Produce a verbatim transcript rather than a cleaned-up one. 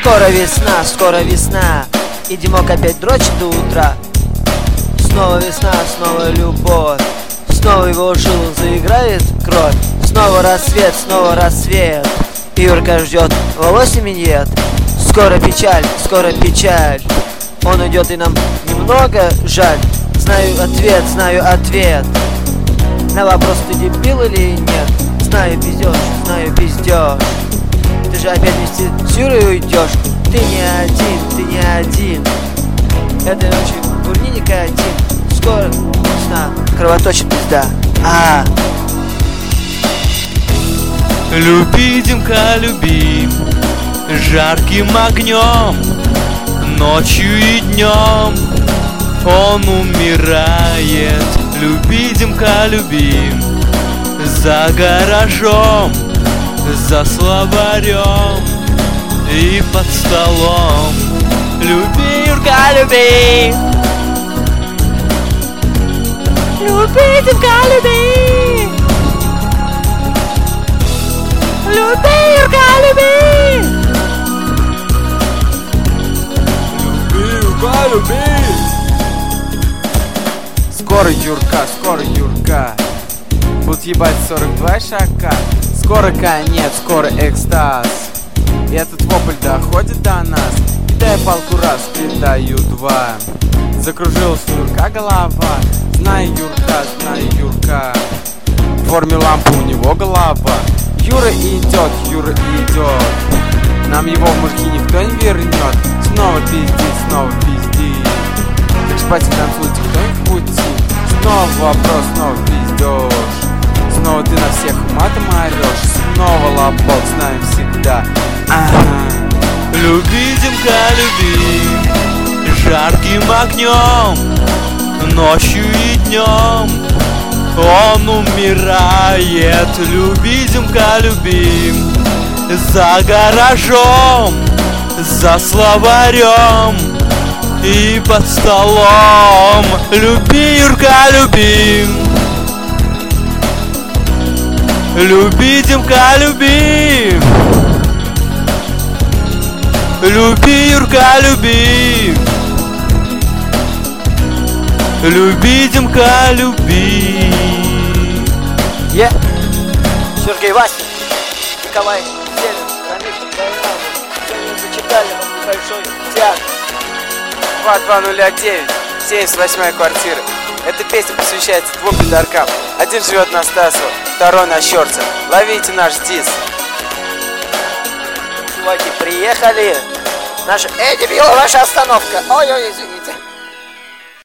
Скоро весна, скоро весна, и Димок опять дрочит до утра. Снова весна, снова любовь, снова его жилах заиграет кровь. Снова рассвет, снова рассвет, и Юрка ждет волосы миньет. Скоро печаль, скоро печаль, он идет и нам немного жаль. Знаю ответ, знаю ответ на вопрос, ты дебил или нет. Знаю пиздёж, знаю пиздёж, ты же опять вместе с Юрой уйдешь. Ты не один, ты не один, этой ночью курни никотин. Скоро весна, кровоточит пизда. А, люби, Димка, люби, жарким огнем, ночью и днем он умирает. Люби, Димка, люби, за гаражом, за словарем и под столом. Люби, Юрка, люби, люби, Димка, люби, люби, Юрка, люби, люби, Юрка, люби. Скоро Юрка, скоро Юрка будут ебать сорок два шака. Скоро конец, скоро экстаз, и этот вопль доходит до нас. Кидая палку раз, кидаю два, закружилась у Юрка голова. Знаю Юрка, знаю Юрка, в форме лампы у него голова. Юра идет, Юра идет, нам его в мужики никто не вернет. Снова пиздит, снова пиздит, так спать и танцуйте, кто не в пути. Снова вопрос, снова пиздёж, снова ты на всех матом орёшь. Снова лобок, знаем всегда. Ага. Люби, Димка, люби, жарким огнем, ночью и днем он умирает. Люби, Димка, люби, за гаражом, за словарем и под столом. Люби, Юрка, люби, люби, Димка, люби, люби, Юрка, люби, люби, Димка, люби. е, Сергей Васин, Николай Селин, Рамиль Байрамов. Сегодня зачитали нам небольшой театр. два два ноль девять, семьдесят восьмая квартира. Эта песня посвящается двум пидоркам. Один живет на Стасово, второй на Щорце. Ловите наш дис. Чуваки, приехали. Наша... Эй, дебила, ваша остановка. Ой-ой, извините.